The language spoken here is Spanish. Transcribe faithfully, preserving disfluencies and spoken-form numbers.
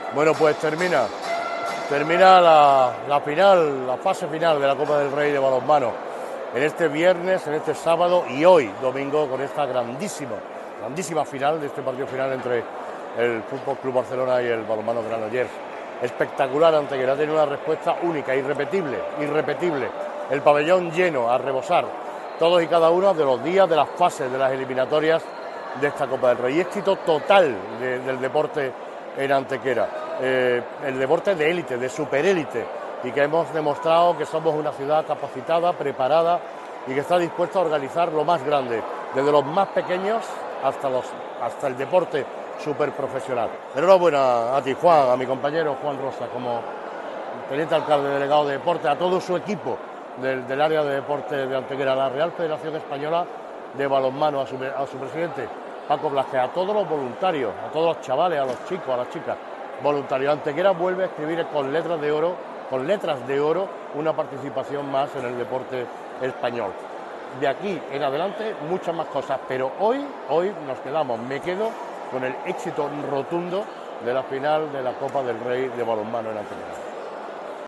Bueno, pues termina, termina la, la final, la fase final de la Copa del Rey de balonmano en este viernes, en este sábado y hoy, domingo, con esta grandísima, grandísima final de este partido final entre el Fútbol Club Barcelona y el balonmano Granollers. Espectacular, Antequera, ha tenido una respuesta única, irrepetible, irrepetible. El pabellón lleno, a rebosar, todos y cada uno de los días de las fases de las eliminatorias de esta Copa del Rey. Éxito total de, del deporte en Antequera, eh, el deporte de élite, de superélite, y que hemos demostrado que somos una ciudad capacitada, preparada y que está dispuesta a organizar lo más grande, desde los más pequeños hasta, los, hasta el deporte súper profesional. Enhorabuena a ti, Juan, a mi compañero Juan Rosa, como teniente alcalde delegado de deporte, a todo su equipo del, del área de deporte de Antequera, a la Real Federación Española de Balonmano, a su, a su presidente Paco Blasquez, a todos los voluntarios, a todos los chavales, a los chicos, a las chicas voluntarios. Antequera vuelve a escribir con letras de oro, con letras de oro, una participación más en el deporte español. De aquí en adelante muchas más cosas, pero hoy, hoy nos quedamos, me quedo con el éxito rotundo de la final de la Copa del Rey de balonmano en Antequera.